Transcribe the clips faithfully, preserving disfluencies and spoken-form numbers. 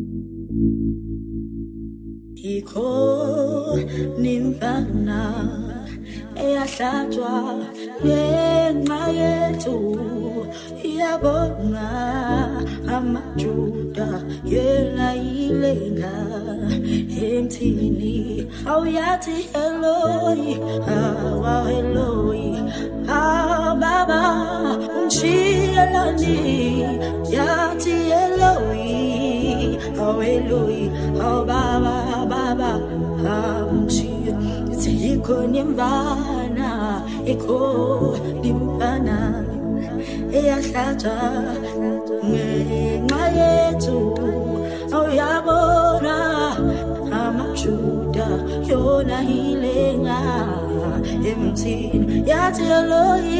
Iko nimfana eyahlatshwa ngenxa yethu iyabona amaJuda yena ilenga emthini awuyathi Eloi awa Eloi ah baba unchiyelani yathi Eloi oh Eloi oh baba baba amchiya iko nimfana iko nimfana eyahlatshwa ngenxa yethu awuyabona amaJuda yona ilenga emthini yathi Eloi.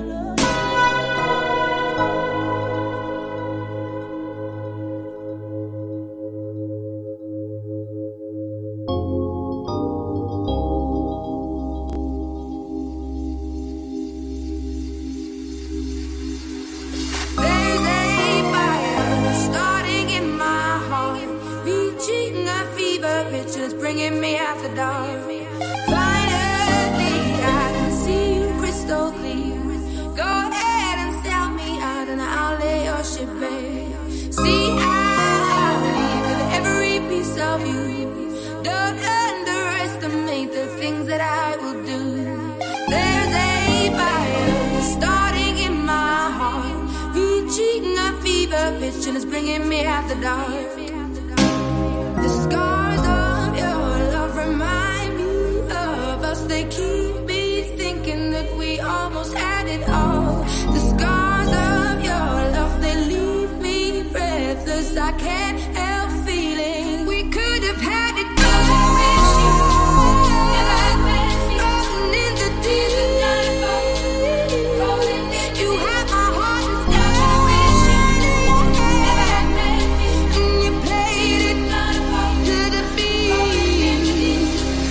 Bringing me out the dark. Finally, I can see you crystal clear. Go ahead and sell me out, and I'll lay your ship bare. See, I'll leave with every piece of you. Don't underestimate the things that I will do. There's a fire starting in my heart, reaching a fever pitch, and it's bringing me out the dark. The scars of your love remind me of us. They keep me thinking that we almost had it all. The scars of your love, they leave me breathless. I can't help feeling we could have had it all. Rolling in the deep, you had my heart inside, and you played it to the beat.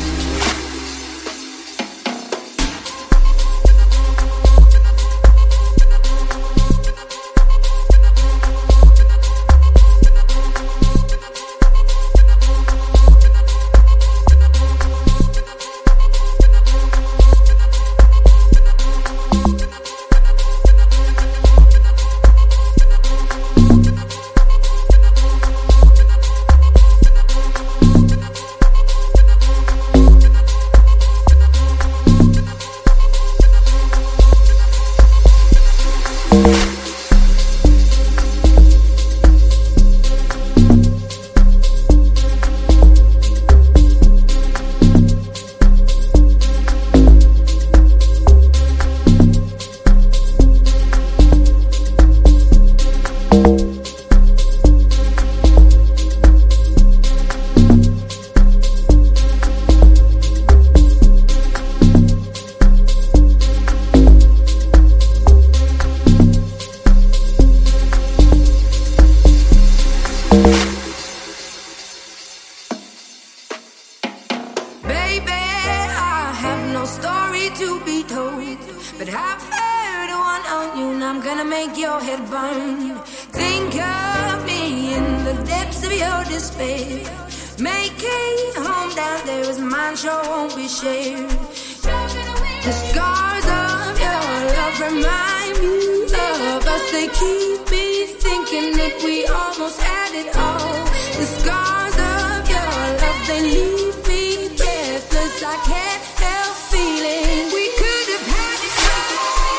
Baby, I have no story to be told, but I've heard one on you, and I'm gonna make your head burn. Think of me in the depths of your despair. Make a home down there as mine sure won't be shared. The scars of your love remind me of us. They keep me thinking that we almost had it all. The scars of your love, they leave me breathless. I can't help feeling we could have had it all.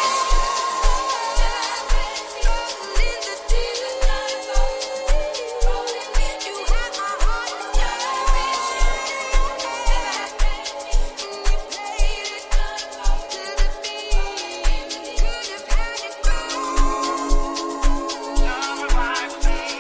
In the deep, you had my heart inside, and you played it to the beat. Could have had it all.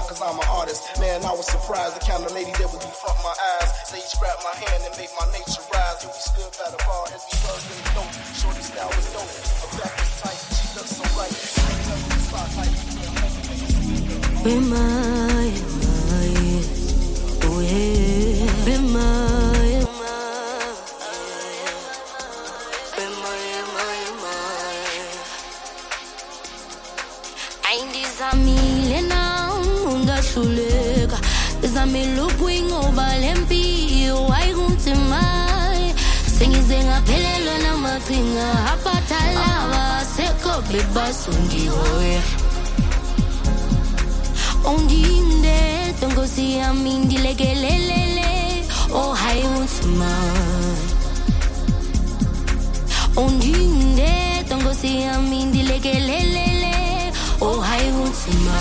cause I'm an artist. Man, I was surprised the kind of lady that would be front my eyes. Sage grabbed my hand and made my nature rise. And we stood by the bar as we hugged in the dope. Shorty style was dope, her back was tight, she looked so right. Be my, my, oh yeah, be my, my, be my, my, my. Ayindizamile na ungahluleka, izamile ukuyinqoba lempilo ayikuthi mai. Sengize ngaphelelwa namaqhinga aphathalaba sekho bebasundiwe. Ondinde tongosi amindi legelelele oh hai unsma. Ondinde tongosi amindi legelelele oh hai unsma.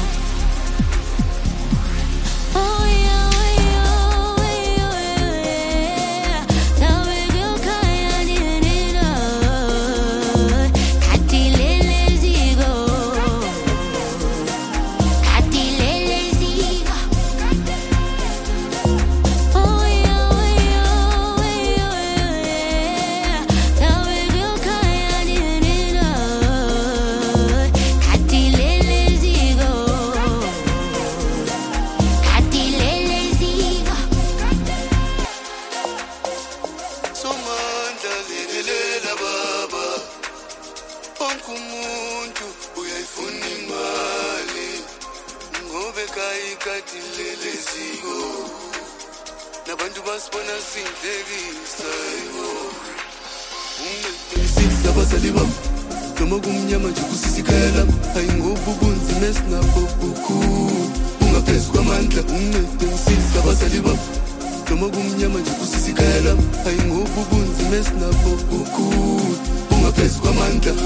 Oh yeah, oh yeah, oh yeah, oh yeah. Now we go kaya dinina. Katilele zigo. Nabantu basibona sindlekisa yiwo ungeqinisile abazali bami noma kumnyama nje kusisikhela ayingoba ubunzima esinabo bukhulu ungaphezu kwamandla ungeqinisile abazali bami noma kumnyama nje kusisikhela ayingoba ubunzima esinabo bukhulu ungaphezu kwamandla.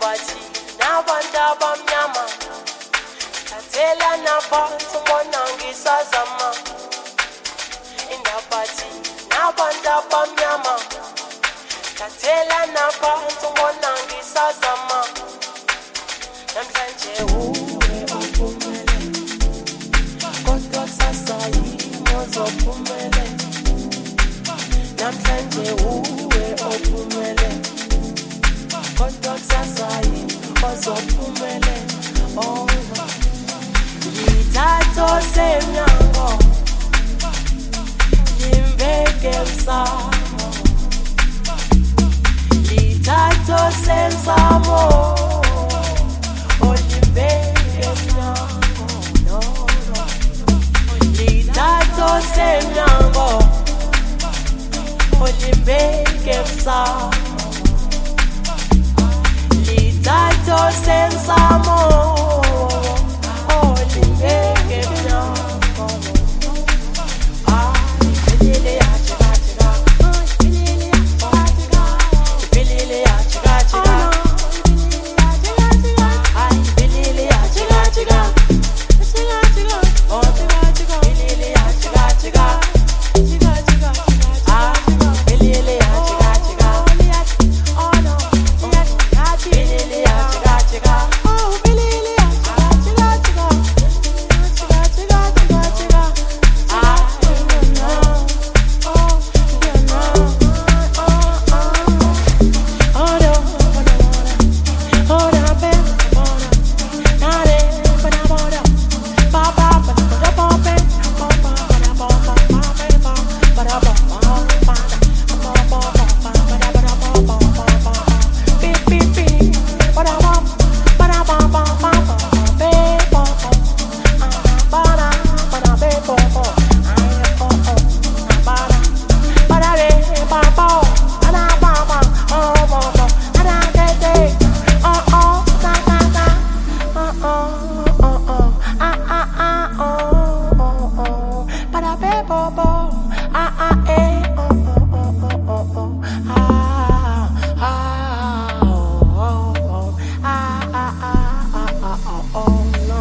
Indabathi nabantu abamnyama thathela naphansi bona ngisazama. Indabathi nabantu abamnyama thathela naphansi bona ngisazama. Namhlanje uwe uphumele kodwa kusasa yini ozophumele. Namhlanje uwe uphumele kodwa kusasa yini ozophumele. Oh, ngithatho semnyango ngimbeke emsamo. Ngithatho semsamo olimbeke emnyango. No, no. Ngithatho semnyango olimbeke emsamo. Ngithatho semsamo olimbeke emnyango. Ah, ngilile yachika chika. Ngilile yachika chika. Ngilile yachika chika. Ah, ngilile yachika chika. Chika chika. Oh, chika chika. Ngilile yachika chika. Chika chika. Ah, ngilile yachika chika. Oh no. Ngilile yachika chika. Oh, ngilile yachika chika chika. Chika chika chika chika. Ah, no. Oh, no. Oh, oh. Oh no. Oh no, baby. Oh no. Nare, bana bana. Ba ba ba ba ba ba. Ba ba ba ba ba ba ba. Ba ba ba ba ba. Ba ba ba ba ba ba ba. Beep beep beep. Ba ba ba ba ba ba ba ba. Be ba ba. Ah ba da ba da be ba ba. Ay oh oh. Ba da ba da be ba ba. Ana ba ba. Oh ba ba. Ana de de. Oh oh. Da da da. Oh oh. Oh oh. Ah ah ah. Oh oh oh. Ba da be ba ba. Ah ah eh. Oh oh oh oh oh oh. Ah ah. Oh oh oh. Ah ah ah ah ah ah. Oh no.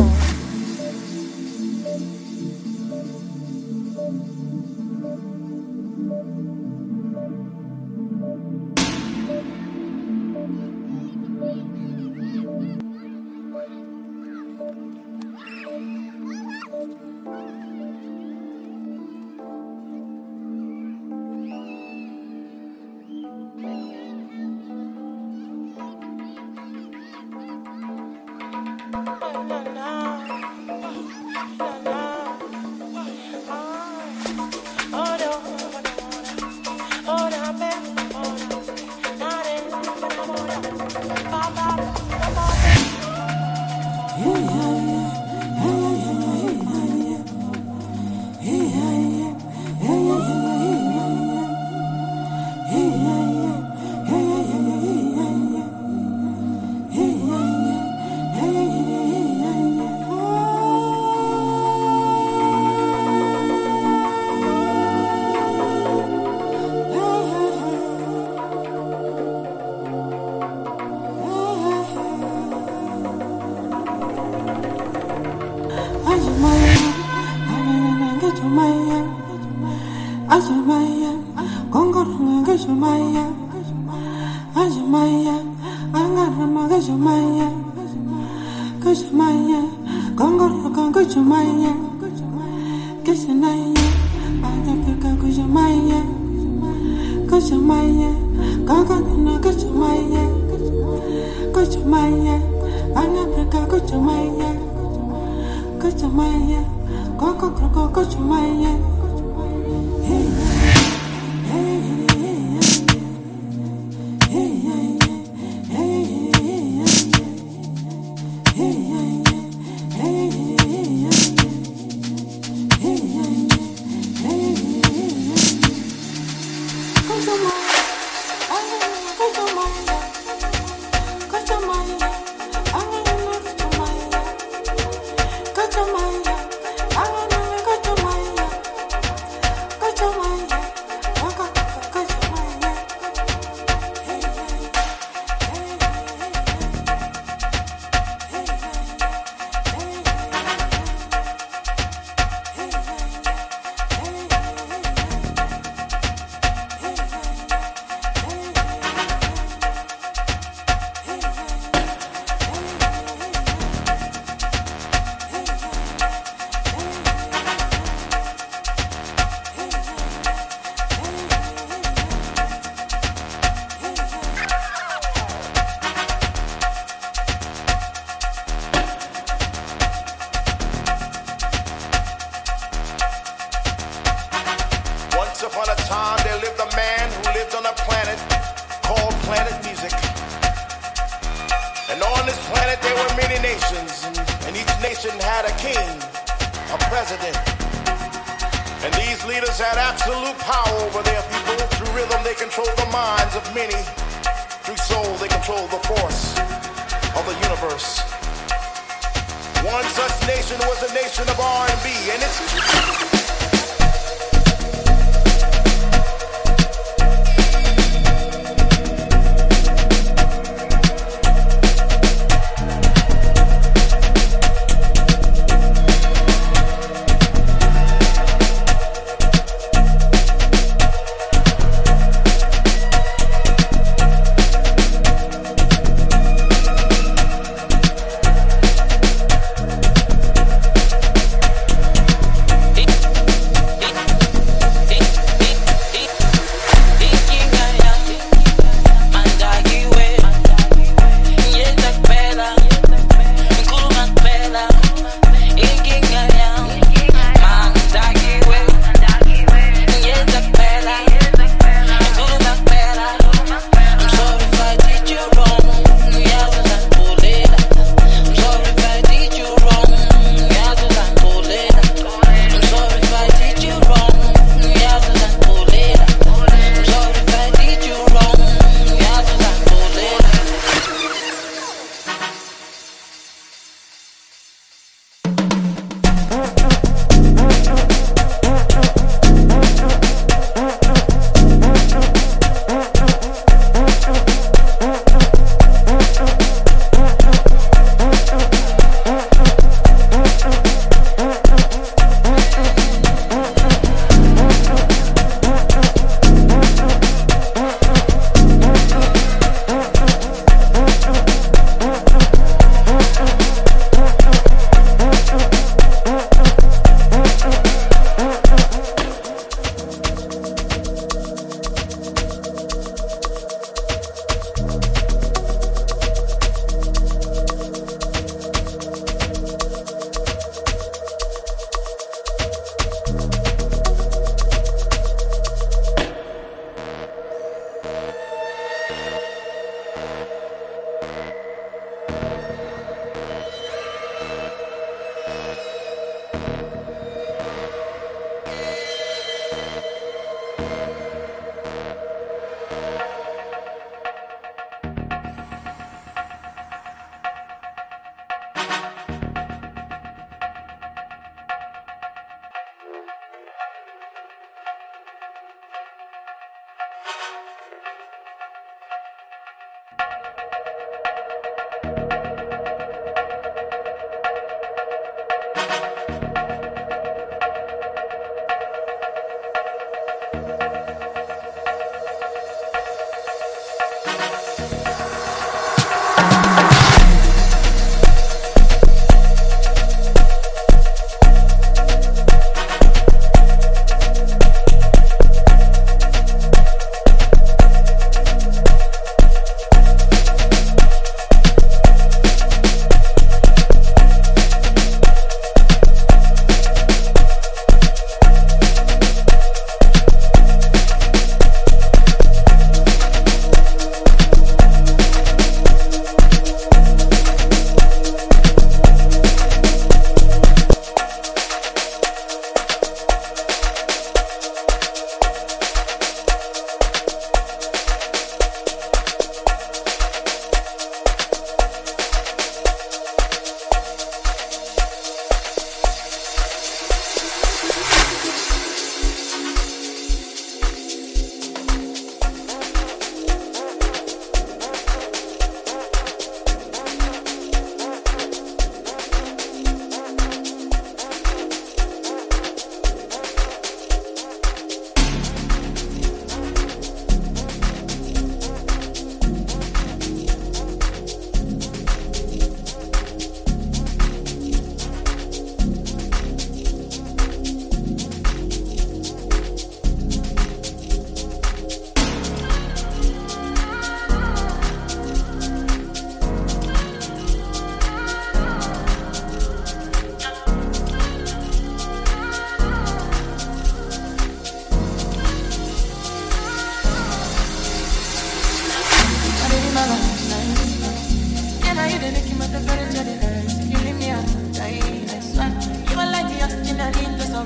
Go lived on a planet called Planet Music. And on this planet there were many nations, and each nation had a king, a president. And these leaders had absolute power over their people. Through rhythm they controlled the minds of many. Through soul they controlled the force of the universe. One such nation was the nation of R and B, and it's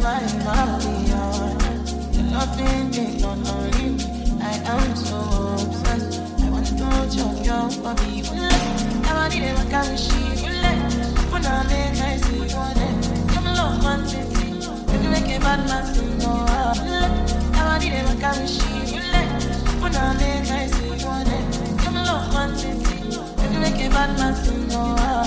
time I'll be on. Your loving thing don't worry me. I am so obsessed. I want to choke your body. I want it ever carry shit. When I make I see one, come along, man, city. If you make a bad man sing, no. I want it ever carry shit. When I make I see one, come along, man, city. If you make a bad man sing, no.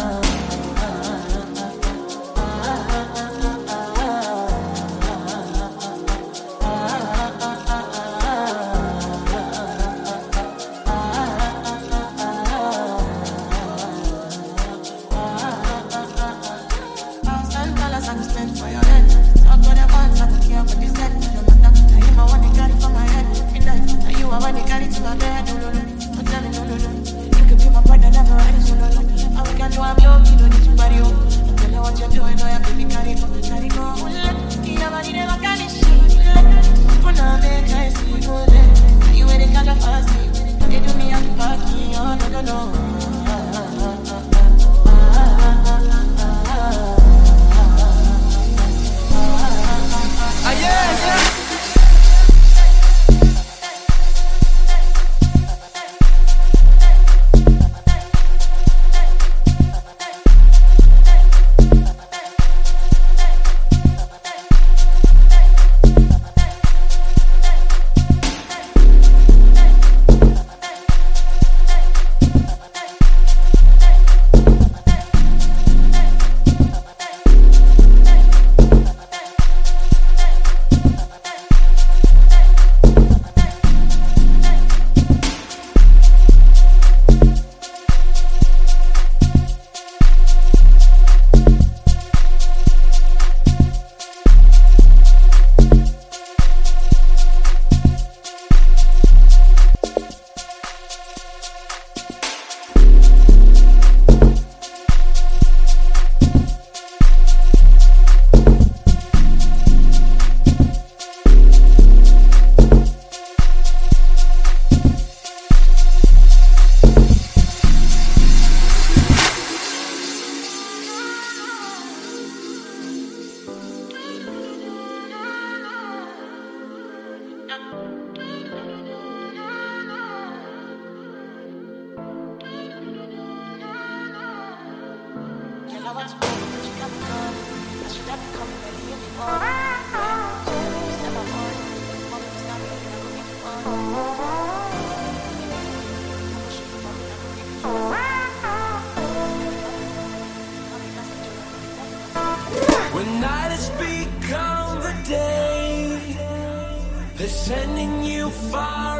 When night has become the day, they're sending you far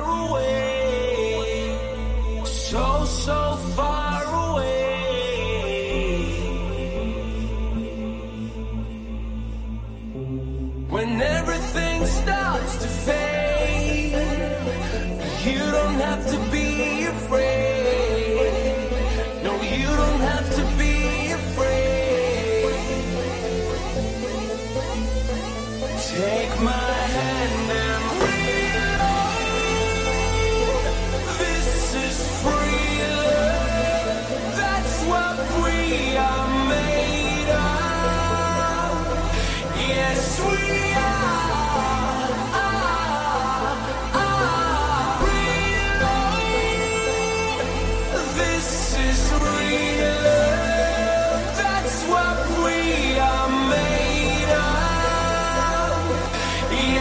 away, so, so far away. When everything starts to fade, you don't have to be afraid. No, you don't have to be afraid. Take my hand and reload. This is free love. That's what we are made of. Yes, we are. Reload. This is real love. That's what we are made of.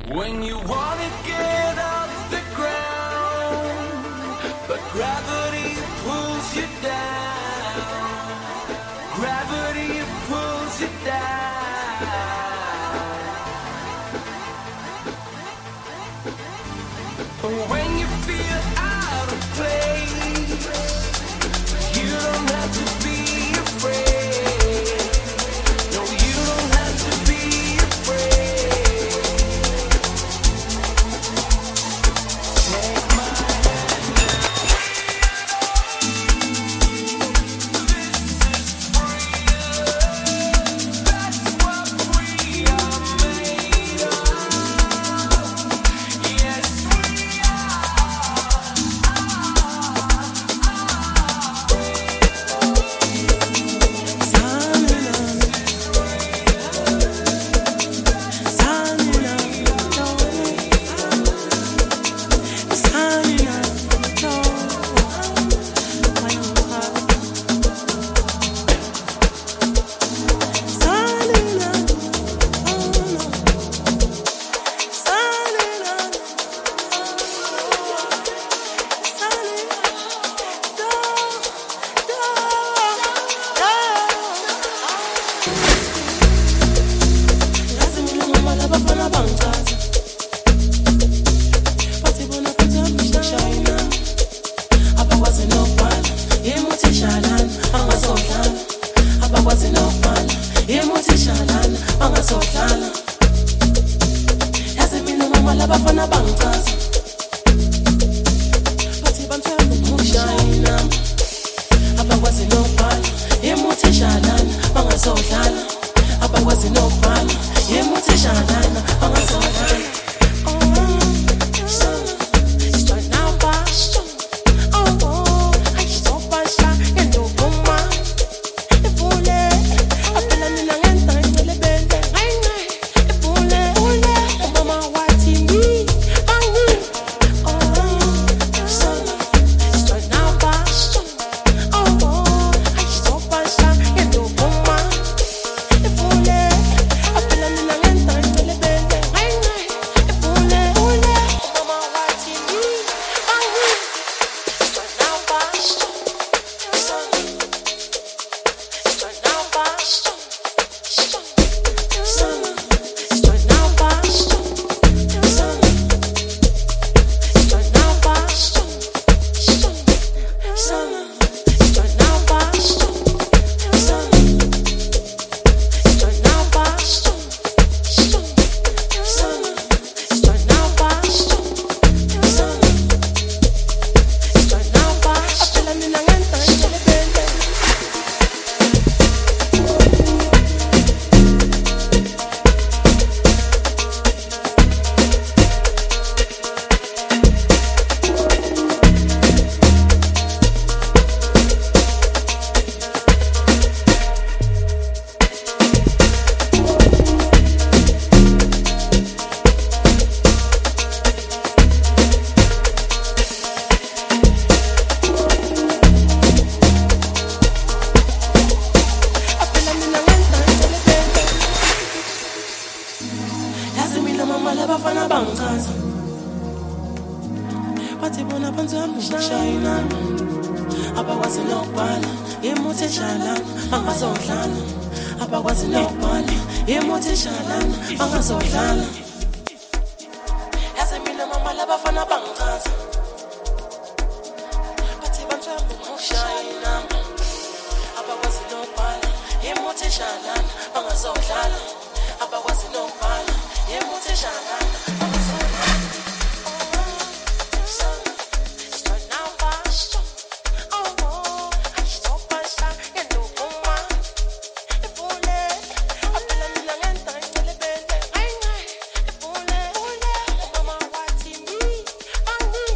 When you wanna get off the ground, but gravity pulls you down. Gravity pulls you down. When you feel out of place, you don't have to be afraid. No, you don't have to be afraid. Take my hand now. This is freedom. That's what we are made of. Yes, we Bang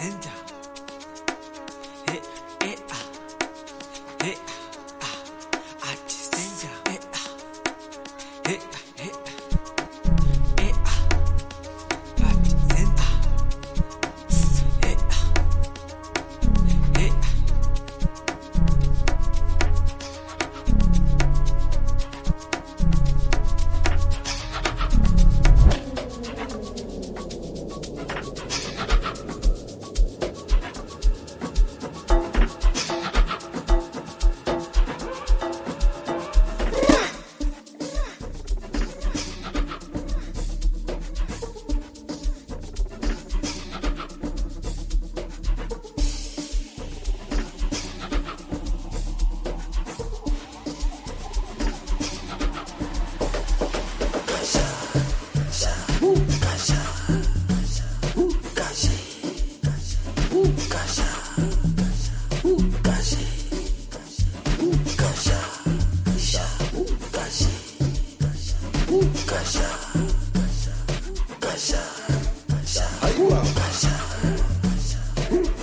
Kasha, kasha, kasha,